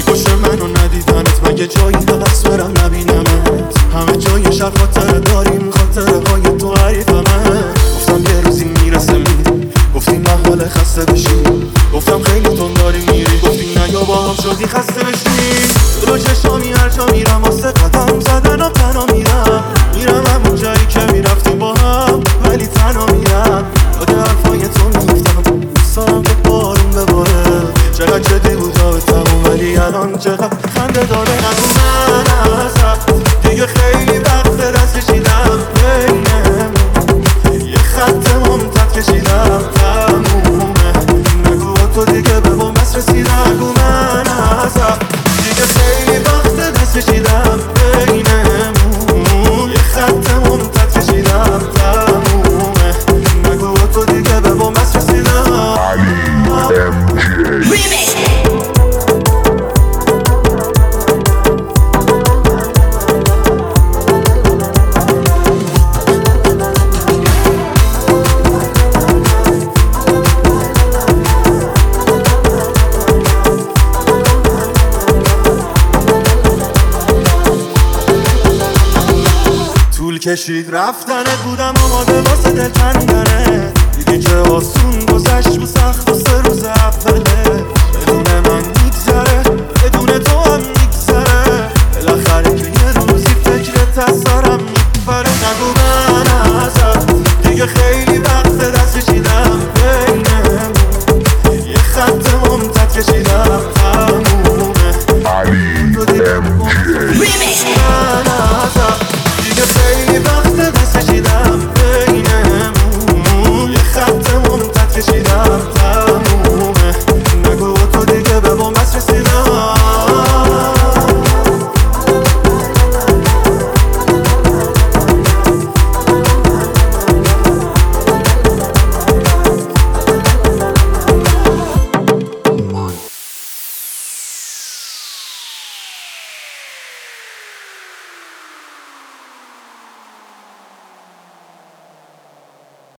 خوش منو ندیدنت، مگه جایی هست برم نبینمت؟ همه جای شهر خاطره داریم، خاطره های تو حریفمه. گفتم یه روزی میرسه میری، گفتی نه حال خسته بشی. گفتم خیلی تون داری میری، گفتی نه یا با هم شدی خسته بشی. رو چشامی هر جا میرم واسه قدم زدنم تنها میرم. میرم همون جایی که میرفتیم با هم، ولی تنها میرم. یاد حرفای تو میفتم، دوست دارم که بارون بباره. چقدر جدی بود به تموم، ولی الان چقدر خنده داره. نگو من ازت دیگه خیلی وقت دست کشیدم، بینمون یه خط ممتد کشیدم تمومه. نگو تو دیگه به بوم بس رسیدم. نگو من ازت دیگه خیلی وقت دست کشیدم، بینمون یه خط ممتد کشیدم تمومه. نگو تو دیگه به بوم بس رسیدم. طول کشید رفتنت، بودم آماده واسه دل کندنت. دیدی که آسون گذشت و سخت و 3 روز اوله.